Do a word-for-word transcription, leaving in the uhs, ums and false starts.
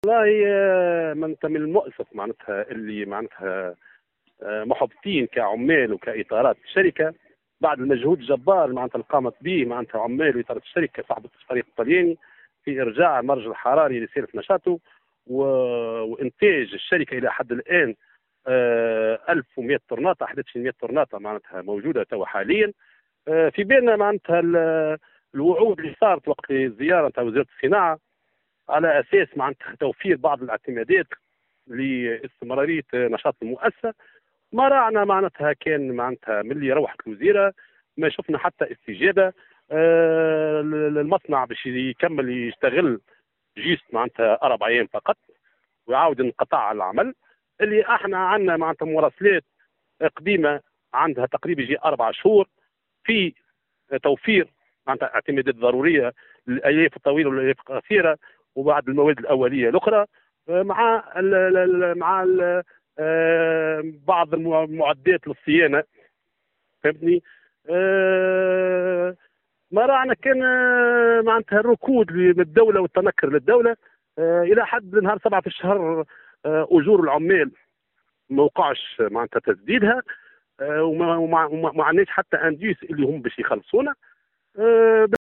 والله آه، معناتها من المؤسف معناتها اللي معناتها آه، محبطين كعمال وكاطارات الشركه بعد المجهود الجبار معناتها اللي قامت به معناتها عمال واطارات الشركه صاحبه الفريق الطلياني في ارجاع المرج الحراري لسيره نشاطه و... وانتاج الشركه الى حد الان آه، ألف ومئة طرناطه أحد عشر مئة طرناطه معناتها موجوده تو حاليا. آه، في بالنا معناتها ال- الوعود اللي صارت وقت الزياره نتاع وزاره الصناعه على اساس معناتها توفير بعض الاعتمادات لاستمراريه نشاط المؤسسه. ما راعنا معناتها كان معناتها من اللي روحت الوزيره ما شفنا حتى استجابه. آه، المصنع باش يكمل يشتغل جيست معناتها اربع ايام فقط ويعاود انقطاع العمل. اللي احنا عندنا معناتها مراسلات قديمه عندها تقريبا يجي اربع شهور في توفير معناتها اعتمادات ضروريه للالياف الطويله والالياف القصيره وبعض المواد الاوليه الاخرى مع ال ال مع ال بعض المعدات للصيانه. فهمتني؟ أه ما رانا كان آه، معناتها الركود من الدوله والتنكر للدوله. أه الى حد نهار سبعه في الشهر أه اجور العمال ما وقعش معناتها تسديدها. أه وما وما وما عندناش حتى انديس اللي هم باش يخلصونا. أه